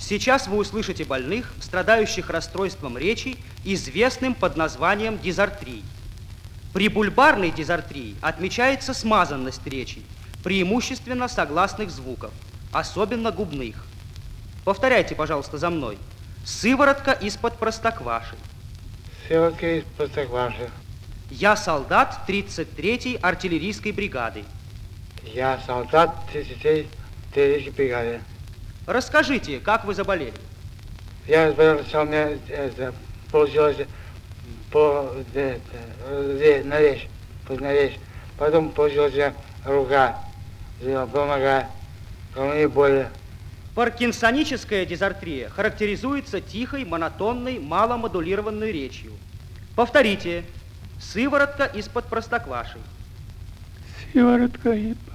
Сейчас вы услышите больных, страдающих расстройством речи, известным под названием дизартрии. При бульбарной дизартрии отмечается смазанность речи, преимущественно согласных звуков, особенно губных. Повторяйте, пожалуйста, за мной. Сыворотка из-под простокваши. Сыворотка из простокваши. Я солдат 33-й артиллерийской бригады. Я солдат 33-й артиллерийской бригады. Расскажите, как вы заболели? Я заболел, что у меня получилось на речь. Потом получилась рука, нога, головные боли. Паркинсоническая дизартрия характеризуется тихой, монотонной, маломодулированной речью. Повторите. Сыворотка из-под простокваши. Сыворотка из-под.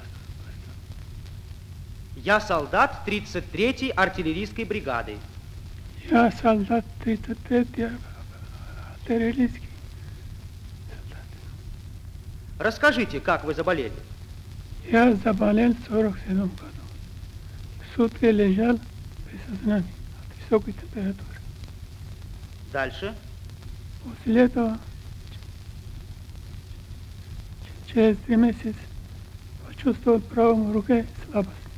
Я солдат 33-й артиллерийской бригады. Я солдат 33-й артиллерийский. Расскажите, как вы заболели? Я заболел в 47 году. Сутки лежал без сознания от высокой температуры. Дальше. После этого через 3 месяца почувствовал в правой руке слабость.